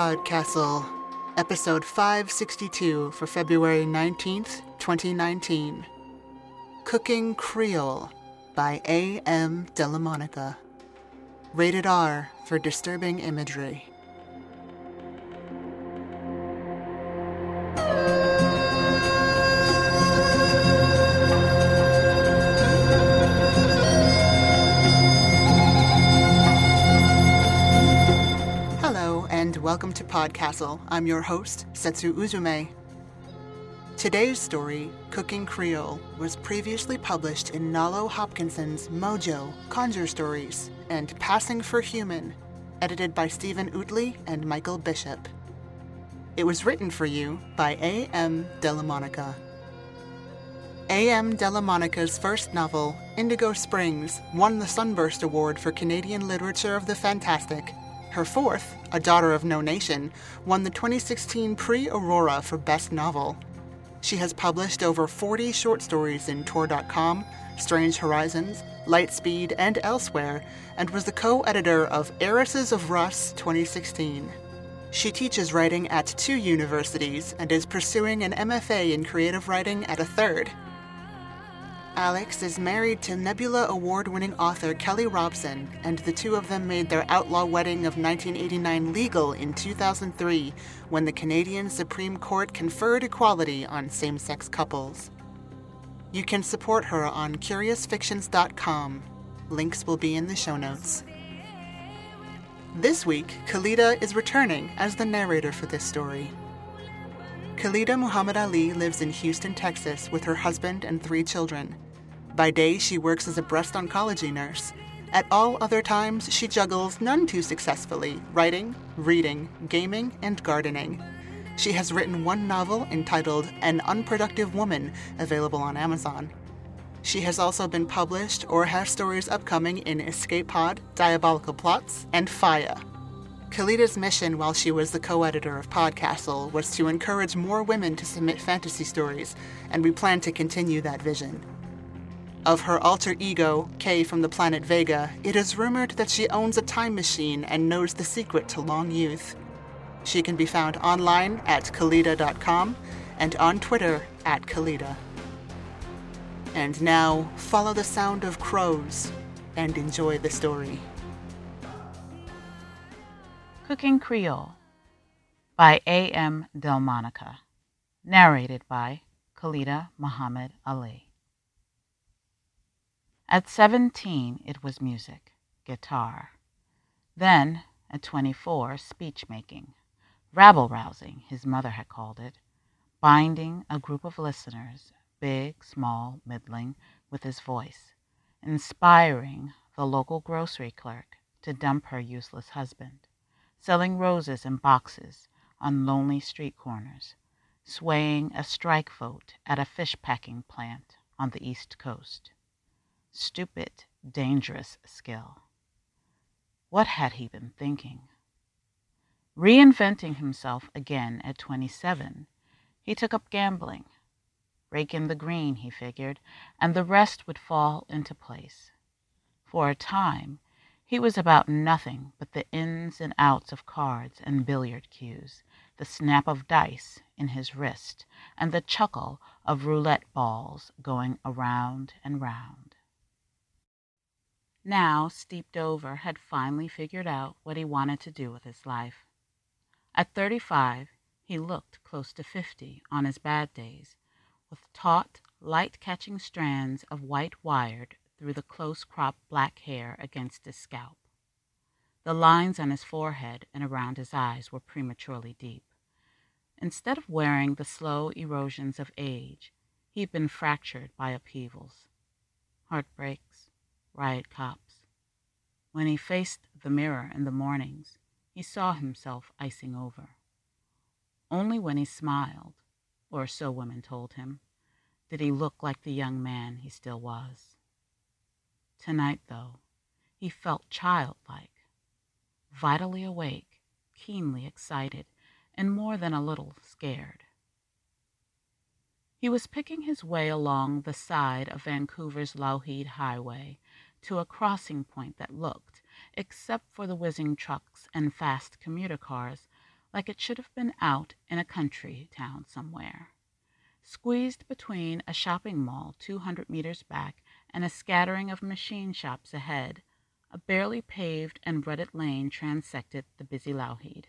Podcastle, episode 562 for February 19th, 2019. Cooking Creole by A.M. Delamonica. Rated R for disturbing imagery. Welcome to Podcastle. I'm your host, Setsu Uzume. Today's story, Cooking Creole, was previously published in Nalo Hopkinson's Mojo, Conjure Stories, and Passing for Human, edited by Stephen Utley and Michael Bishop. It was written for you by A.M. Delamonica. A.M. Delamonica's first novel, Indigo Springs, won the Sunburst Award for Canadian Literature of the Fantastic. Her fourth, A Daughter of No Nation, won the 2016 Prix Aurora for Best Novel. She has published over 40 short stories in Tor.com, Strange Horizons, Lightspeed, and elsewhere, and was the co-editor of Heiresses of Russ 2016. She teaches writing at 2 universities and is pursuing an MFA in creative writing at a 3rd. Alex is married to Nebula Award-winning author Kelly Robson, and the two of them made their outlaw wedding of 1989 legal in 2003, when the Canadian Supreme Court conferred equality on same-sex couples. You can support her on CuriousFictions.com. Links will be in the show notes. This week, Khalida is returning as the narrator for this story. Khalida Muhammad Ali lives in Houston, Texas, with her husband and 3 children. By day, she works as a breast oncology nurse. At all other times, she juggles, none too successfully, writing, reading, gaming, and gardening. She has written 1 novel entitled An Unproductive Woman, available on Amazon. She has also been published or has stories upcoming in Escape Pod, Diabolical Plots, and Faya. Khalida's mission while she was the co-editor of Podcastle was to encourage more women to submit fantasy stories, and we plan to continue that vision. Of her alter ego, Kay from the planet Vega, it is rumored that she owns a time machine and knows the secret to long youth. She can be found online at Khalida.com and on Twitter at Khalida. And now, follow the sound of crows and enjoy the story. Cooking Creole by A.M. Delamonica. Narrated by Khalida Muhammad Ali. At 17, it was music, guitar. Then, at 24, speech-making, rabble-rousing, his mother had called it, binding a group of listeners, big, small, middling, with his voice, inspiring the local grocery clerk to dump her useless husband, selling roses in boxes on lonely street corners, swaying a strike vote at a fish-packing plant on the East Coast. Stupid, dangerous skill. What had he been thinking? Reinventing himself again at 27, he took up gambling. Rake in the green, he figured, and the rest would fall into place. For a time, he was about nothing but the ins and outs of cards and billiard cues, the snap of dice in his wrist, and the chuckle of roulette balls going around and round. Now, Steeped Over had finally figured out what he wanted to do with his life. At 35, he looked close to 50 on his bad days, with taut, light-catching strands of white wired through the close-cropped black hair against his scalp. The lines on his forehead and around his eyes were prematurely deep. Instead of wearing the slow erosions of age, he'd been fractured by upheavals, heartbreaks, riot cops. When he faced the mirror in the mornings, he saw himself icing over. Only when he smiled, or so women told him, did he look like the young man he still was. Tonight, though, he felt childlike, vitally awake, keenly excited, and more than a little scared. He was picking his way along the side of Vancouver's Lougheed Highway to a crossing point that looked, except for the whizzing trucks and fast commuter cars, like it should have been out in a country town somewhere. Squeezed between a shopping mall 200 meters back and a scattering of machine shops ahead, a barely paved and rutted lane transected the busy Lougheed.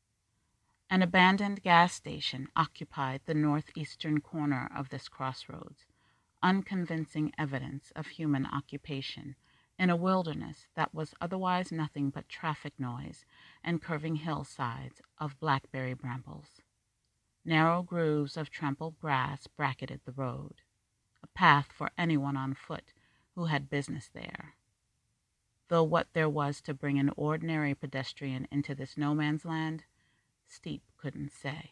An abandoned gas station occupied the northeastern corner of this crossroads, unconvincing evidence of human occupation in a wilderness that was otherwise nothing but traffic noise and curving hillsides of blackberry brambles. Narrow grooves of trampled grass bracketed the road, a path for anyone on foot who had business there, though what there was to bring an ordinary pedestrian into this no-man's land, Steep couldn't say.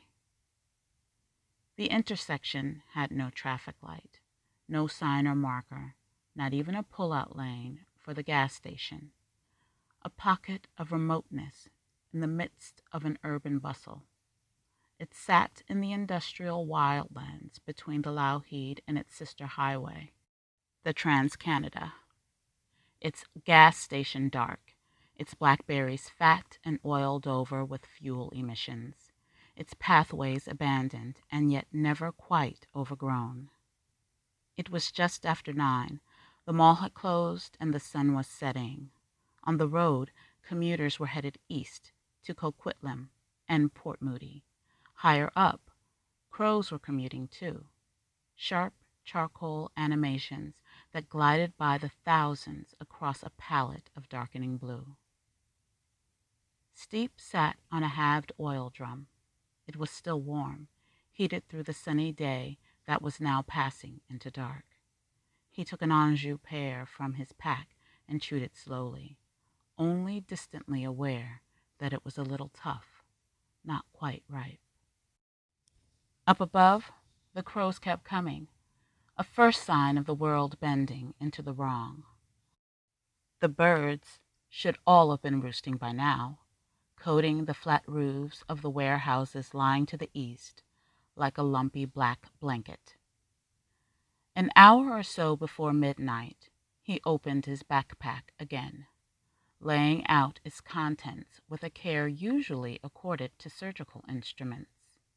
The intersection had no traffic light, no sign or marker, not even a pull-out lane for the gas station, a pocket of remoteness in the midst of an urban bustle. It sat in the industrial wildlands between the Lougheed and its sister highway, the Trans-Canada. Its gas station dark, its blackberries fat and oiled over with fuel emissions, its pathways abandoned and yet never quite overgrown. It was just after 9. The mall had closed and the sun was setting. On the road, commuters were headed east to Coquitlam and Port Moody. Higher up, crows were commuting too, sharp charcoal animations that glided by the thousands across a palette of darkening blue. Steep sat on a halved oil drum. It was still warm, heated through the sunny day that was now passing into dark. He took an Anjou pear from his pack and chewed it slowly, only distantly aware that it was a little tough, not quite ripe. Up above, the crows kept coming, a first sign of the world bending into the wrong. The birds should all have been roosting by now, coating the flat roofs of the warehouses lying to the east like a lumpy black blanket. An hour or so before midnight, he opened his backpack again, laying out its contents with a care usually accorded to surgical instruments.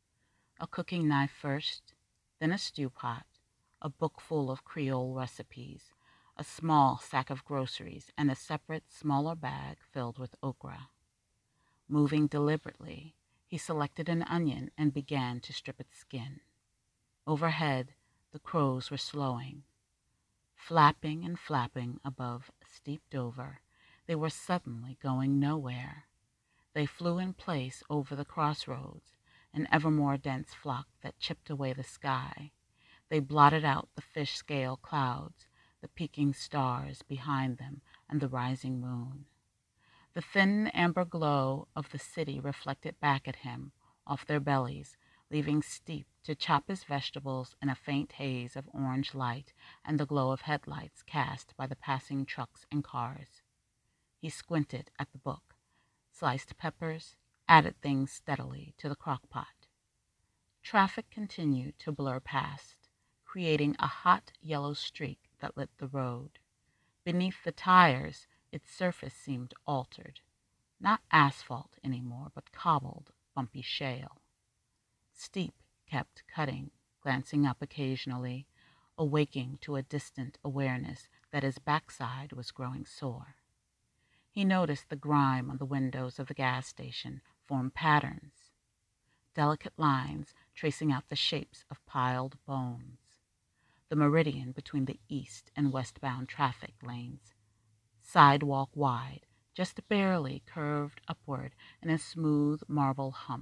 A cooking knife first, then a stew pot, a book full of Creole recipes, a small sack of groceries, and a separate, smaller bag filled with okra. Moving deliberately, he selected an onion and began to strip its skin. Overhead, the crows were slowing. Flapping and flapping above Steep Dover, they were suddenly going nowhere. They flew in place over the crossroads, an ever more dense flock that chipped away the sky. They blotted out the fish-scale clouds, the peaking stars behind them, and the rising moon. The thin amber glow of the city reflected back at him off their bellies, leaving Steep to chop his vegetables in a faint haze of orange light and the glow of headlights cast by the passing trucks and cars. He squinted at the book, sliced peppers, added things steadily to the crock-pot. Traffic continued to blur past, creating a hot yellow streak that lit the road. Beneath the tires, its surface seemed altered, not asphalt anymore, but cobbled, bumpy shale. Steep kept cutting, glancing up occasionally, awaking to a distant awareness that his backside was growing sore. He noticed the grime on the windows of the gas station formed patterns, delicate lines tracing out the shapes of piled bones. The meridian between the east and westbound traffic lanes, sidewalk wide, just barely curved upward in a smooth marble hump.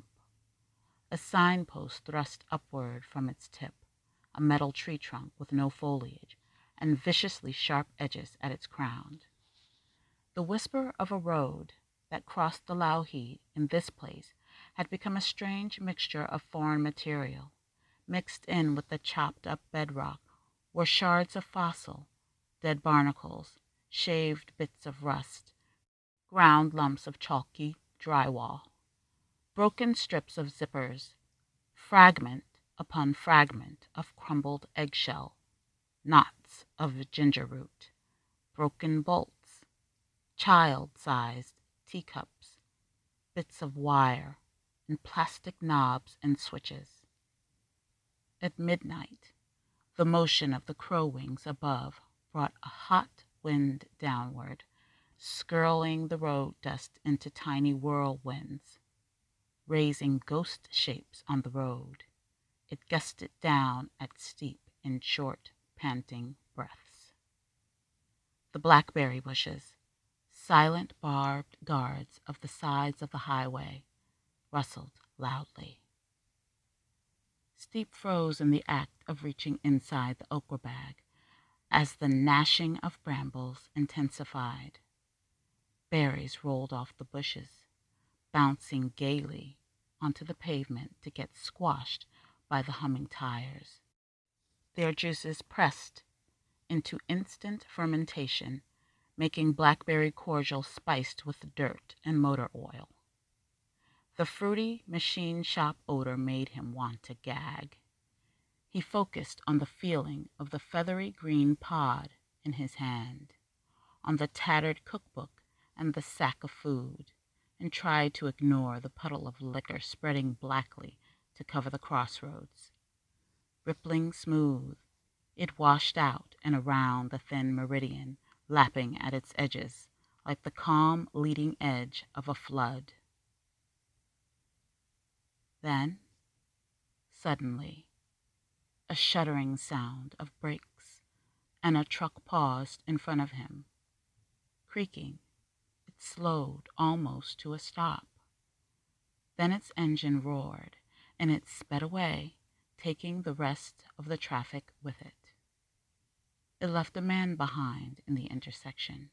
A signpost thrust upward from its tip, a metal tree trunk with no foliage, and viciously sharp edges at its crown. The whisper of a road that crossed the Lougheed in this place had become a strange mixture of foreign material. Mixed in with the chopped-up bedrock were shards of fossil, dead barnacles, shaved bits of rust, ground lumps of chalky drywall, broken strips of zippers, fragment upon fragment of crumbled eggshell, knots of ginger root, broken bolts, child-sized teacups, bits of wire, and plastic knobs and switches. At midnight, the motion of the crow wings above brought a hot wind downward, skirling the road dust into tiny whirlwinds, raising ghost shapes on the road. It gusted down at Steep in short, panting breaths. The blackberry bushes, silent barbed guards of the sides of the highway, rustled loudly. Steep froze in the act of reaching inside the okra bag as the gnashing of brambles intensified. Berries rolled off the bushes, bouncing gaily onto the pavement to get squashed by the humming tires. Their juices pressed into instant fermentation, making blackberry cordial spiced with dirt and motor oil. The fruity machine shop odor made him want to gag. He focused on the feeling of the feathery green pod in his hand, on the tattered cookbook and the sack of food, and tried to ignore the puddle of liquor spreading blackly to cover the crossroads. Rippling smooth, it washed out and around the thin meridian, lapping at its edges like the calm leading edge of a flood. Then, suddenly, a shuddering sound of brakes, and a truck paused in front of him. Creaking, it slowed almost to a stop. Then its engine roared, and it sped away, taking the rest of the traffic with it. It left a man behind in the intersection.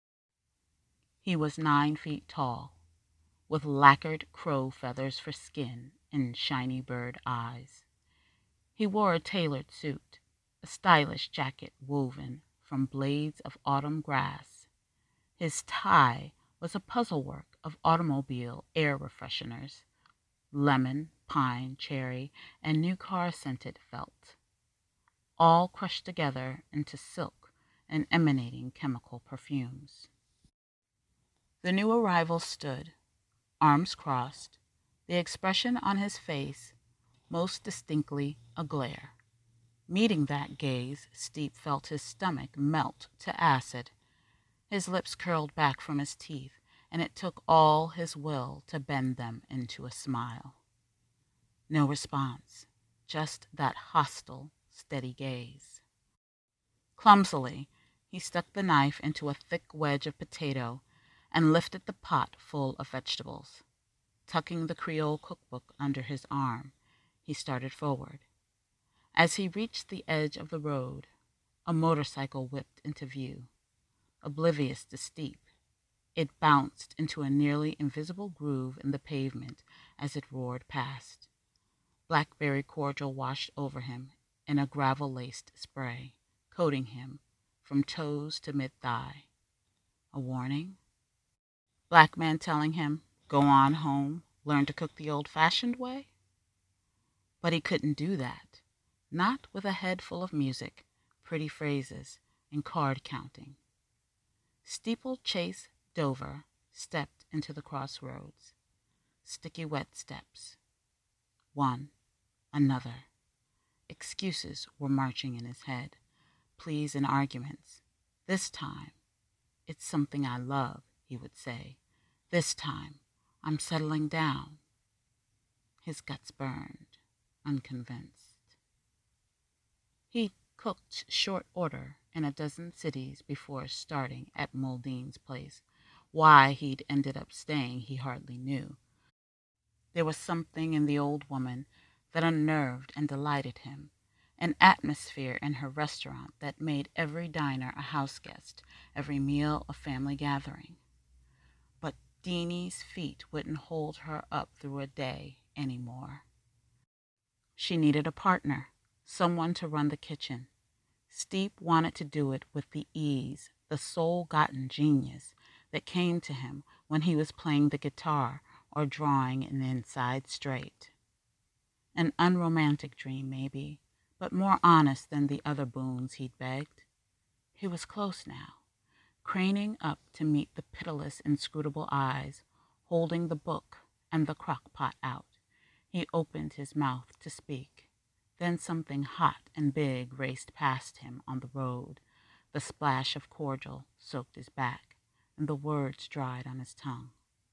He was 9 feet tall, with lacquered crow feathers for skin and shiny bird eyes. He wore a tailored suit, a stylish jacket woven from blades of autumn grass. His tie was a puzzlework of automobile air fresheners, lemon, pine, cherry, and new car-scented felt, all crushed together into silk and emanating chemical perfumes. The new arrival stood, arms crossed, the expression on his face most distinctly a glare. Meeting that gaze, Steep felt his stomach melt to acid. His lips curled back from his teeth, and it took all his will to bend them into a smile. No response, just that hostile, steady gaze. Clumsily, he stuck the knife into a thick wedge of potato and lifted the pot full of vegetables. Tucking the Creole cookbook under his arm, he started forward. As he reached the edge of the road, a motorcycle whipped into view. Oblivious to Steep, it bounced into a nearly invisible groove in the pavement as it roared past. Blackberry cordial washed over him in a gravel-laced spray, coating him from toes to mid-thigh. A warning? Black man telling him, go on home, learn to cook the old-fashioned way? But he couldn't do that, not with a head full of music, pretty phrases, and card counting. Steeplechase Dover stepped into the crossroads. Sticky wet steps. One, another. Excuses were marching in his head, pleas and arguments. This time, it's something I love, he would say. This time, I'm settling down. His guts burned, unconvinced. He cooked short order in a dozen cities before starting at Muldean's place. Why he'd ended up staying he hardly knew. There was something in the old woman that unnerved and delighted him, an atmosphere in her restaurant that made every diner a house guest, every meal a family gathering. But Deanie's feet wouldn't hold her up through a day anymore. She needed a partner, someone to run the kitchen. Steep wanted to do it with the ease, the soul-gotten genius that came to him when he was playing the guitar or drawing an inside straight. An unromantic dream, maybe, but more honest than the other boons he'd begged. He was close now, craning up to meet the pitiless, inscrutable eyes, holding the book and the crock pot out. He opened his mouth to speak. Then something hot and big raced past him on the road. The splash of cordial soaked his back, and the words dried on his tongue.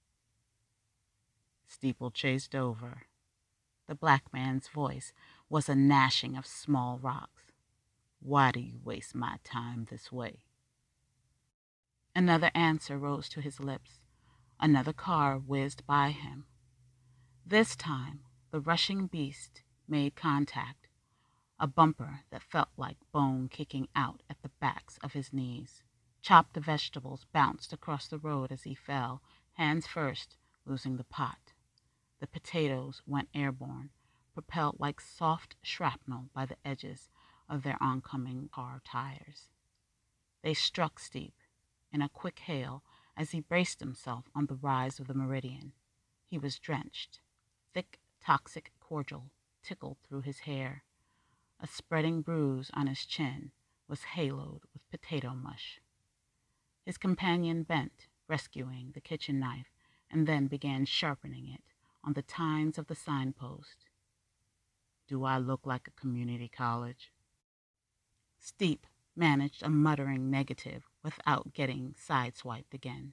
Steeplechase Dover. The black man's voice was a gnashing of small rocks. Why do you waste my time this way? Another answer rose to his lips. Another car whizzed by him. This time, the rushing beast made contact, a bumper that felt like bone kicking out at the backs of his knees. Chopped vegetables bounced across the road as he fell, hands first, losing the pot. The potatoes went airborne, propelled like soft shrapnel by the edges of their oncoming car tires. They struck Steep in a quick hail as he braced himself on the rise of the meridian. He was drenched. Thick, toxic cordial tickled through his hair. A spreading bruise on his chin was haloed with potato mush. His companion bent, rescuing the kitchen knife, and then began sharpening it on the tines of the signpost. Do I look like a community college? Steep managed a muttering negative without getting sideswiped again.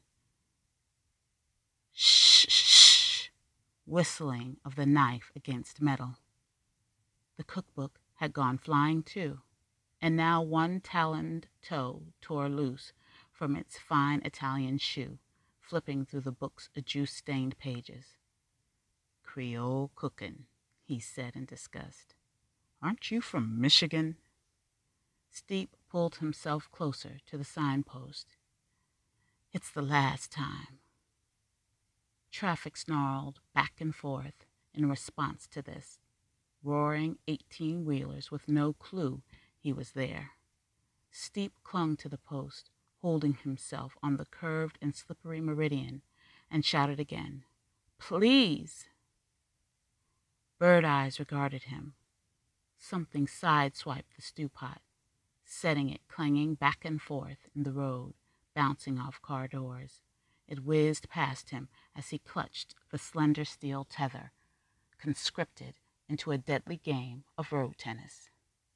Shh, shh, whistling of the knife against metal. The cookbook had gone flying too, and now one taloned toe tore loose from its fine Italian shoe, flipping through the book's juice-stained pages. Creole cooking, he said in disgust. Aren't you from Michigan? Steep pulled himself closer to the signpost. It's the last time. Traffic snarled back and forth in response to this, roaring 18-wheelers with no clue he was there. Steep clung to the post, holding himself on the curved and slippery meridian, and shouted again, Please! Bird Eyes regarded him. Something sideswiped the stew pot, setting it clanging back and forth in the road, bouncing off car doors. It whizzed past him as he clutched the slender steel tether, conscripted into a deadly game of road tennis.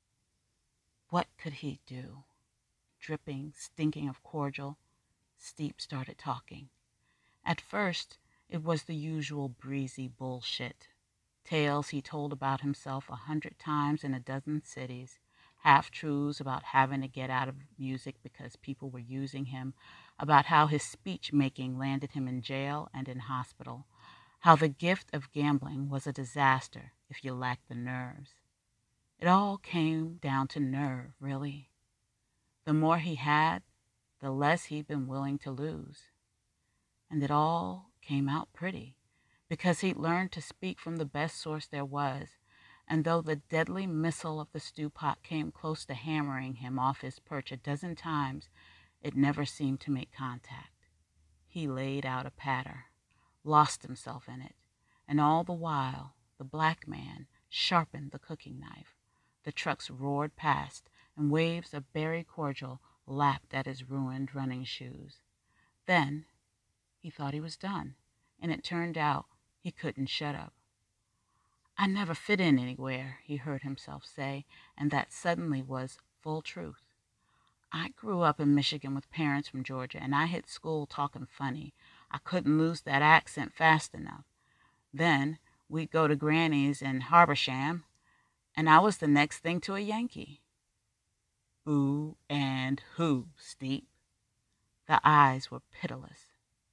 What could he do? Dripping, stinking of cordial, Steep started talking. At first, it was the usual breezy bullshit. Tales he told about himself 100 times in a dozen cities, half-truths about having to get out of music because people were using him, about how his speech-making landed him in jail and in hospital, how the gift of gambling was a disaster if you lacked the nerves. It all came down to nerve, really. The more he had, the less he'd been willing to lose. And it all came out pretty, because he'd learned to speak from the best source there was, and though the deadly missile of the stew pot came close to hammering him off his perch a dozen times, it never seemed to make contact. He laid out a patter, lost himself in it, and all the while the black man sharpened the cooking knife. The trucks roared past, and waves of berry cordial lapped at his ruined running shoes. Then he thought he was done, and it turned out he couldn't shut up. I never fit in anywhere, he heard himself say, and that suddenly was full truth. I grew up in Michigan with parents from Georgia, and I hit school talking funny. I couldn't lose that accent fast enough. Then we'd go to Granny's in Habersham, and I was the next thing to a Yankee. Boo and who, Steep? The eyes were pitiless.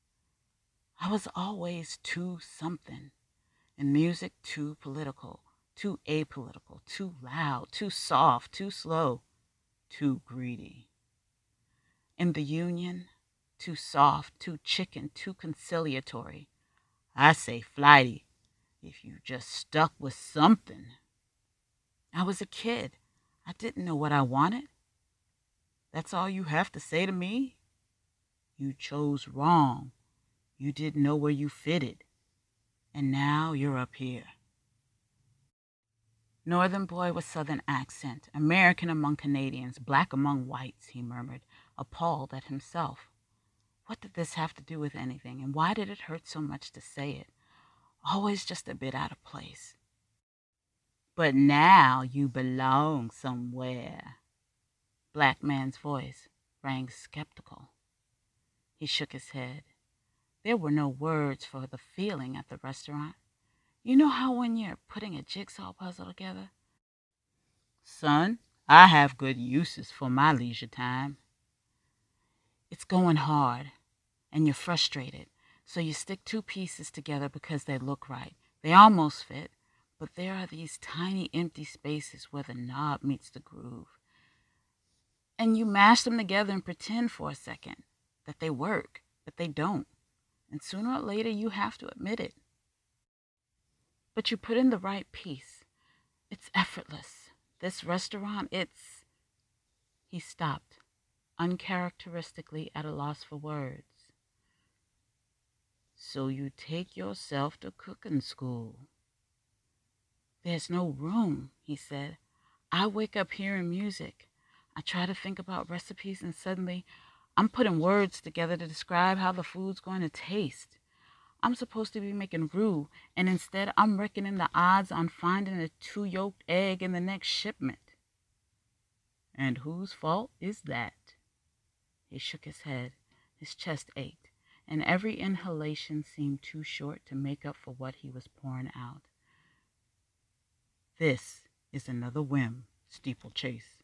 I was always too something. In music, too political, too apolitical, too loud, too soft, too slow, too greedy. In the union, too soft, too chicken, too conciliatory. I say flighty, if you just stuck with something. I was a kid. I didn't know what I wanted. That's all you have to say to me? You chose wrong. You didn't know where you fitted. And now you're up here. Northern boy with Southern accent, American among Canadians, black among whites, he murmured, appalled at himself. What did this have to do with anything, and why did it hurt so much to say it? always just a bit out of place. But now you belong somewhere. Black man's voice rang skeptical. He shook his head. There were no words for the feeling at the restaurant. You know how when you're putting a jigsaw puzzle together? Son, I have good uses for my leisure time. It's going hard, and you're frustrated, so you stick two pieces together because they look right. They almost fit, but there are these tiny empty spaces where the knob meets the groove. And you mash them together and pretend for a second that they work, but they don't. And sooner or later, you have to admit it. But you put in the right piece. It's effortless. This restaurant, it's... He stopped, uncharacteristically at a loss for words. So you take yourself to cooking school. There's no room, he said. I wake up hearing music. I try to think about recipes, and suddenly I'm putting words together to describe how the food's going to taste. I'm supposed to be making roux, and instead I'm reckoning the odds on finding a 2-yolked egg in the next shipment. And whose fault is that? He shook his head. His chest ached, and every inhalation seemed too short to make up for what he was pouring out. This is another whim, Steeplechase.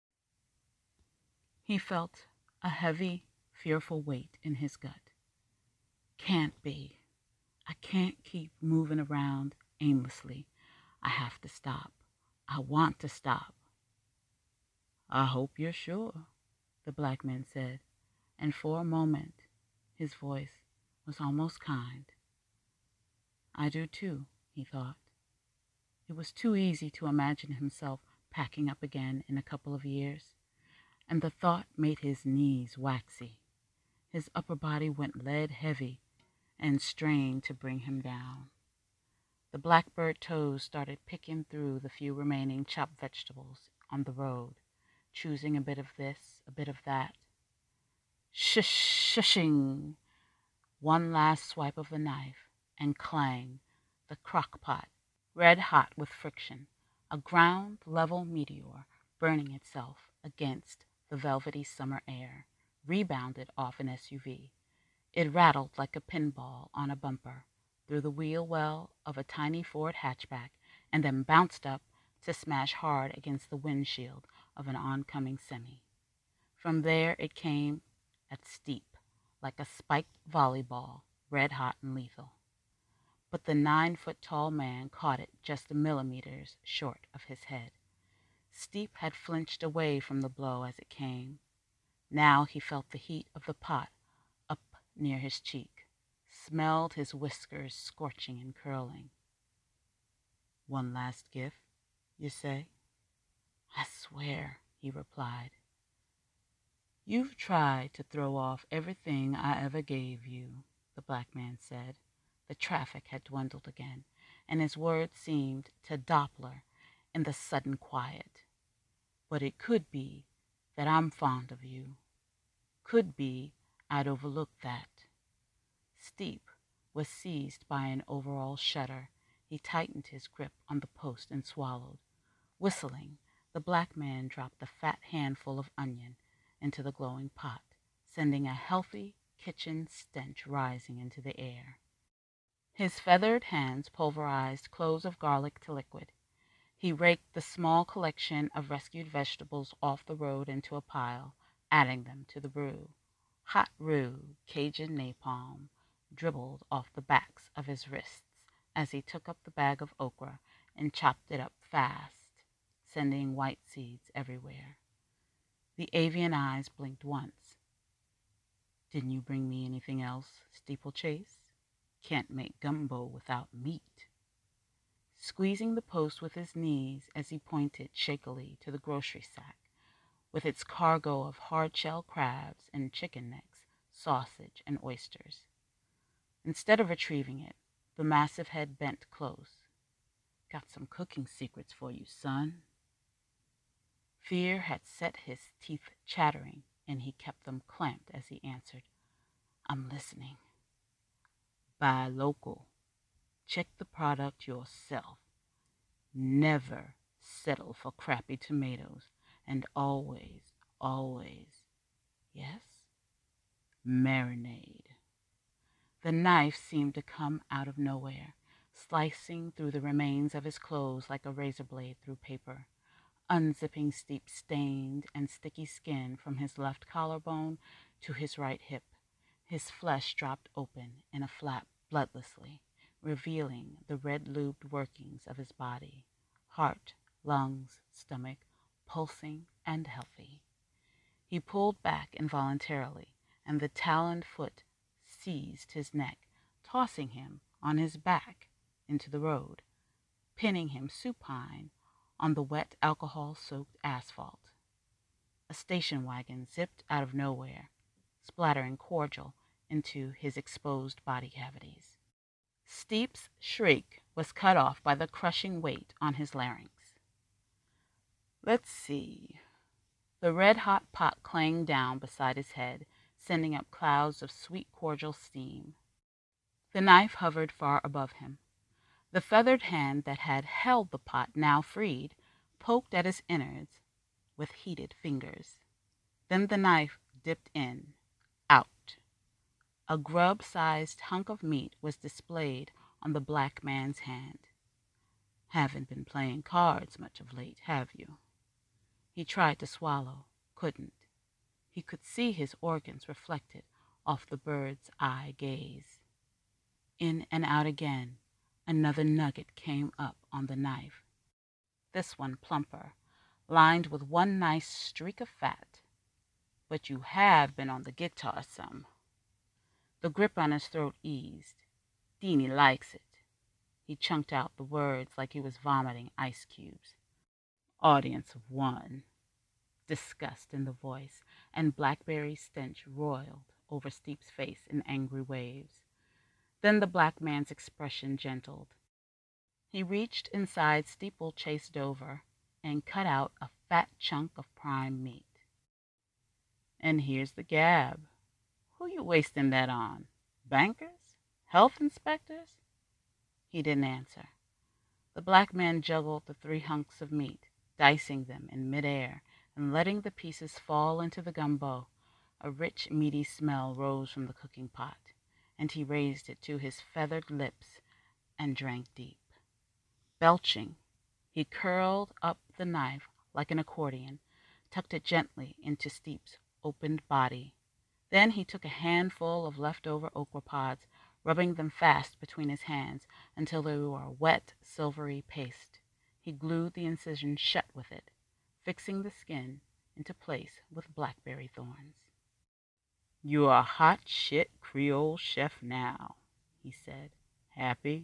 He felt a heavy, fearful weight in his gut. Can't be. I can't keep moving around aimlessly. I have to stop. I want to stop. I hope you're sure, the black man said, and for a moment his voice was almost kind. I do too, he thought. It was too easy to imagine himself packing up again in a couple of years, and the thought made his knees waxy. His upper body went lead-heavy and strained to bring him down. The blackbird toes started picking through the few remaining chopped vegetables on the road, choosing a bit of this, a bit of that. Shushing! One last swipe of the knife, and clang, the crock-pot, red-hot with friction, a ground-level meteor burning itself against the velvety summer air, rebounded off an SUV. It rattled like a pinball on a bumper through the wheel well of a tiny Ford hatchback, and then bounced up to smash hard against the windshield of an oncoming semi. From there it came at Steep, like a spiked volleyball, red-hot and lethal. But the 9-foot-tall man caught it just millimeters short of his head. Steep had flinched away from the blow as it came. Now he felt the heat of the pot up near his cheek, smelled his whiskers scorching and curling. One last gift, you say? I swear, he replied. You've tried to throw off everything I ever gave you, the black man said. The traffic had dwindled again, and his words seemed to Doppler in the sudden quiet. But it could be that I'm fond of you. Could be I'd overlooked that. Steep was seized by an overall shudder. He tightened his grip on the post and swallowed. Whistling, the black man dropped a fat handful of onion into the glowing pot, sending a healthy kitchen stench rising into the air. His feathered hands pulverized cloves of garlic to liquid. He raked the small collection of rescued vegetables off the road into a pile, adding them to the roux. Hot roux, Cajun napalm, dribbled off the backs of his wrists as he took up the bag of okra and chopped it up fast, sending white seeds everywhere. The avian eyes blinked once. Didn't you bring me anything else, Steeplechase? Can't make gumbo without meat. Squeezing the post with his knees as he pointed shakily to the grocery sack, with its cargo of hard-shell crabs and chicken necks, sausage and oysters. Instead of retrieving it, the massive head bent close. Got some cooking secrets for you, son. Fear had set his teeth chattering, and he kept them clamped as he answered, I'm listening. Buy local. check the product yourself. Never settle for crappy tomatoes. And always, always, yes, marinade. The knife seemed to come out of nowhere, slicing through the remains of his clothes like a razor blade through paper, unzipping Steep's stained and sticky skin from his left collarbone to his right hip. His flesh dropped open in a flap bloodlessly, revealing the red-lubed workings of his body, heart, lungs, stomach, pulsing and healthy. He pulled back involuntarily, and the taloned foot seized his neck, tossing him on his back into the road, pinning him supine on the wet alcohol-soaked asphalt. A station wagon zipped out of nowhere, splattering cordial into his exposed body cavities. Steep's shriek was cut off by the crushing weight on his larynx. Let's see. The red-hot pot clanged down beside his head, sending up clouds of sweet cordial steam. The knife hovered far above him. The feathered hand that had held the pot, now freed, poked at his innards with heated fingers. Then the knife dipped in, out. A grub-sized hunk of meat was displayed on the black man's hand. Haven't been playing cards much of late, have you? He tried to swallow, couldn't. He could see his organs reflected off the bird's eye gaze. In and out again, another nugget came up on the knife. This one plumper, lined with one nice streak of fat. But you have been on the guitar some. The grip on his throat eased. Deanie likes it. He chunked out the words like he was vomiting ice cubes. Audience of one. Disgust in the voice, and blackberry stench roiled over Steep's face in angry waves. Then the black man's expression gentled. He reached inside Steeplechase Dover and cut out a fat chunk of prime meat. And here's the gab. Who you wasting that on? Bankers? Health inspectors? He didn't answer. The black man juggled the 3 hunks of meat, dicing them in midair and letting the pieces fall into the gumbo. A rich, meaty smell rose from the cooking pot, and he raised it to his feathered lips and drank deep. Belching, he curled up the knife like an accordion, tucked it gently into Steep's opened body. Then he took a handful of leftover okra pods, rubbing them fast between his hands until they were a wet, silvery paste. He glued the incision shut with it, fixing the skin into place with blackberry thorns. "You're a hot shit Creole chef now," he said. "Happy?"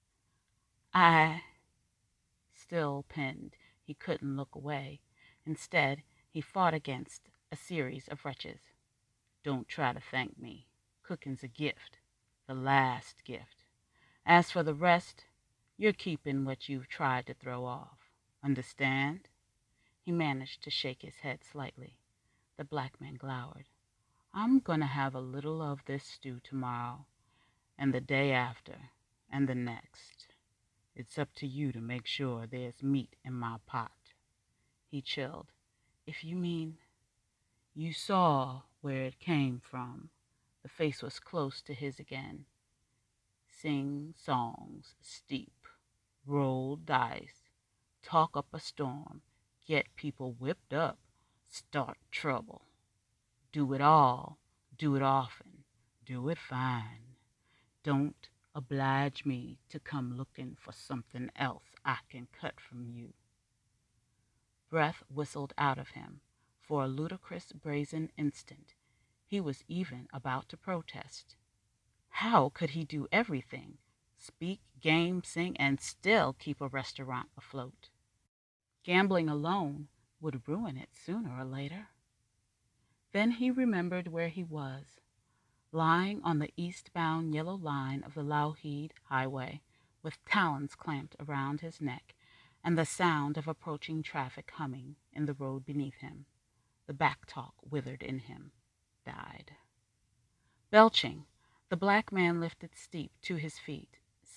I still pinned. He couldn't look away. Instead, he fought against a series of retches. "Don't try to thank me. Cooking's a gift, the last gift. As for the rest, you're keeping what you've tried to throw off. Understand?" He managed to shake his head slightly. The black man glowered. "I'm going to have a little of this stew tomorrow, and the day after, and the next. It's up to you to make sure there's meat in my pot." He chilled. "If you mean you saw where it came from." The face was close to his again. "Sing songs, Steep, roll dice, talk up a storm, get people whipped up, start trouble. Do it all, do it often, do it fine. Don't oblige me to come looking for something else I can cut from you." Breath whistled out of him. For a ludicrous, brazen instant, he was even about to protest. How could he do everything, speak, game, sing, and still keep a restaurant afloat? Gambling alone would ruin it sooner or later. Then he remembered where he was, lying on the eastbound yellow line of the Lougheed Highway, with talons clamped around his neck and the sound of approaching traffic humming in the road beneath him. The back talk withered in him, died. Belching, the black man lifted Steep to his feet,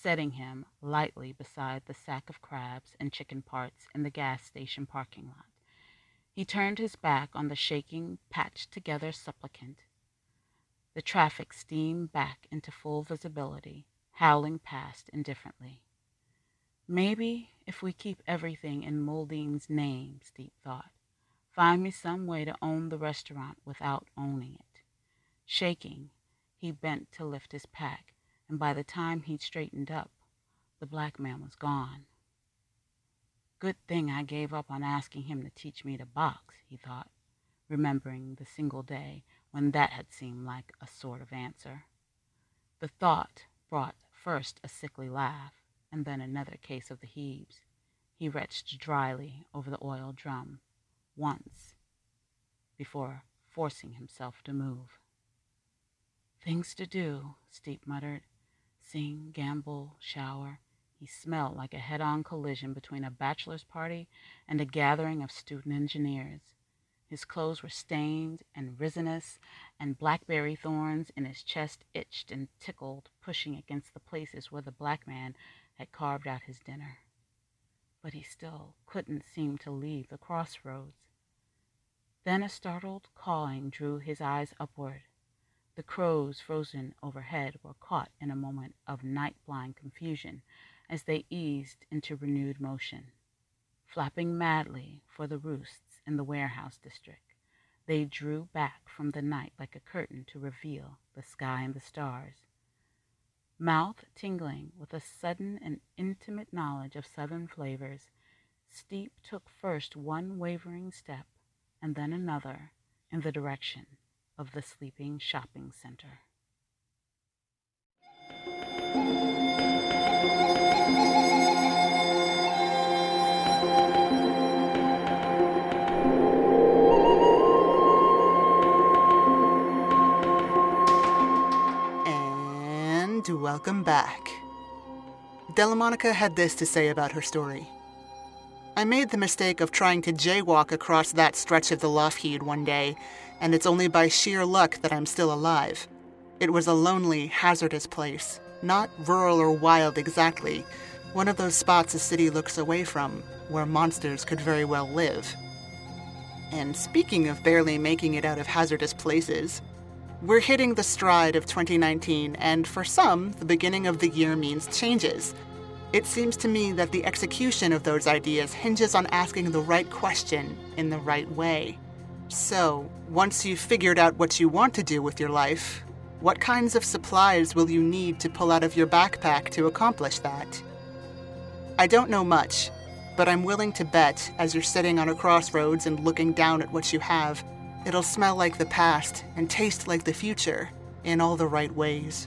setting him lightly beside the sack of crabs and chicken parts in the gas station parking lot. He turned his back on the shaking, patched-together supplicant. The traffic steamed back into full visibility, howling past indifferently. Maybe if we keep everything in Muldoon's name, Steep thought. Find me some way to own the restaurant without owning it. Shaking, he bent to lift his pack, and by the time he'd straightened up, the black man was gone. Good thing I gave up on asking him to teach me to box, he thought, remembering the single day when that had seemed like a sort of answer. The thought brought first a sickly laugh, and then another case of the heaves. He retched dryly over the oil drum once before forcing himself to move. Things to do, Steep muttered. Sing, gamble, shower. He smelled like a head-on collision between a bachelor's party and a gathering of student engineers. His clothes were stained and resinous, and blackberry thorns in his chest itched and tickled, pushing against the places where the black man had carved out his dinner. But he still couldn't seem to leave the crossroads. Then a startled cawing drew his eyes upward. The crows frozen overhead were caught in a moment of night-blind confusion as they eased into renewed motion. Flapping madly for the roosts in the warehouse district, they drew back from the night like a curtain to reveal the sky and the stars. Mouth tingling with a sudden and intimate knowledge of southern flavors, Steep took first one wavering step and then another in the direction of the sleeping shopping center. And welcome back. Delamonica had this to say about her story. I made the mistake of trying to jaywalk across that stretch of the Lougheed one day, and it's only by sheer luck that I'm still alive. It was a lonely, hazardous place, not rural or wild exactly, one of those spots a city looks away from, where monsters could very well live. And speaking of barely making it out of hazardous places, we're hitting the stride of 2019, and for some, the beginning of the year means changes. It seems to me that the execution of those ideas hinges on asking the right question in the right way. So, once you've figured out what you want to do with your life, what kinds of supplies will you need to pull out of your backpack to accomplish that? I don't know much, but I'm willing to bet, as you're sitting on a crossroads and looking down at what you have, it'll smell like the past and taste like the future in all the right ways.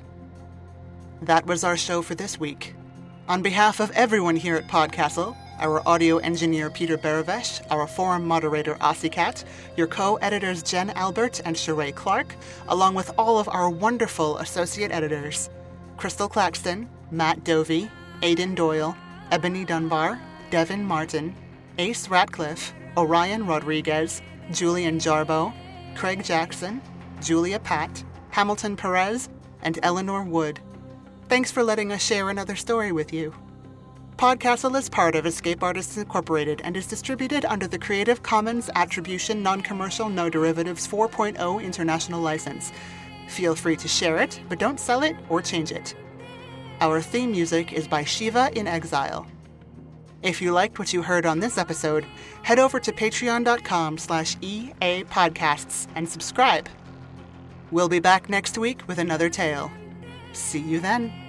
That was our show for this week. On behalf of everyone here at Podcastle, our audio engineer Peter Baravesh, our forum moderator Asikat, your co-editors Jen Albert and Sheree Clark, along with all of our wonderful associate editors, Crystal Claxton, Matt Dovey, Aidan Doyle, Ebony Dunbar, Devin Martin, Ace Ratcliffe, Orion Rodriguez, Julian Jarbo, Craig Jackson, Julia Patt, Hamilton Perez, and Eleanor Wood. Thanks for letting us share another story with you. Podcastle is part of Escape Artists Incorporated and is distributed under the Creative Commons Attribution Non-Commercial No Derivatives 4.0 International License. Feel free to share it, but don't sell it or change it. Our theme music is by Shiva in Exile. If you liked what you heard on this episode, head over to patreon.com/EAPodcasts and subscribe. We'll be back next week with another tale. See you then.